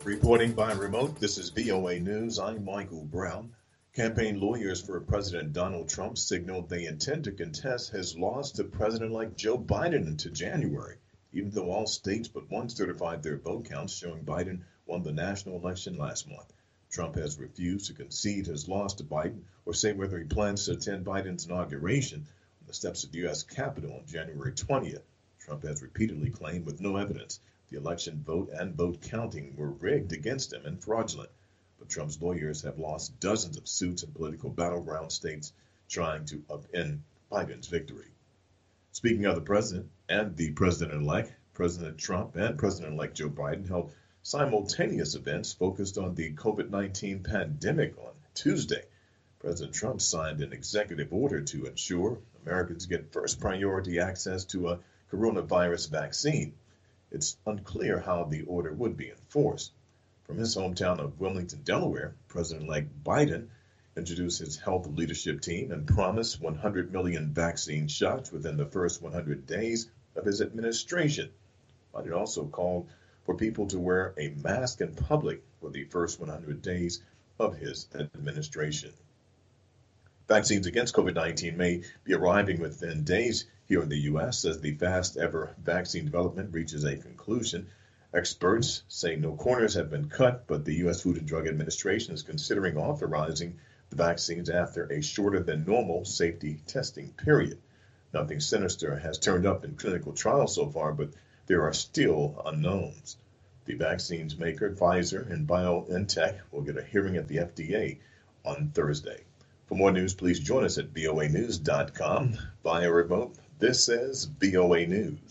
Reporting by remote, this is VOA News. I'm Michael Brown. Campaign lawyers for President Donald Trump signaled they intend to contest his loss to President-elect Joe Biden into January, even though all states but one certified their vote counts showing Biden won the national election last month. Trump has refused to concede his loss to Biden or say whether he plans to attend Biden's inauguration on the steps of the U.S. Capitol on January 20th. Trump has repeatedly claimed with no evidence the election vote and vote counting were rigged against him and fraudulent. But Trump's lawyers have lost dozens of suits in political battleground states trying to upend Biden's victory. Speaking of the president and the president-elect, President Trump and President-elect Joe Biden held simultaneous events focused on the COVID-19 pandemic on Tuesday. President Trump signed an executive order to ensure Americans get first priority access to a coronavirus vaccine. It's unclear how the order would be enforced. From his hometown of Wilmington, Delaware, President-elect Biden introduced his health leadership team and promised 100 million vaccine shots within the first 100 days of his administration. Biden also called for people to wear a mask in public for the first 100 days of his administration. Vaccines against COVID-19 may be arriving within days here in the U.S. as the fast ever vaccine development reaches a conclusion. Experts say no corners have been cut, but the U.S. Food and Drug Administration is considering authorizing the vaccines after a shorter than normal safety testing period. Nothing sinister has turned up in clinical trials so far, but there are still unknowns. The vaccine's maker, Pfizer and BioNTech, will get a hearing at the FDA on Thursday. For more news, please join us at voanews.com via remote. This is VOA News.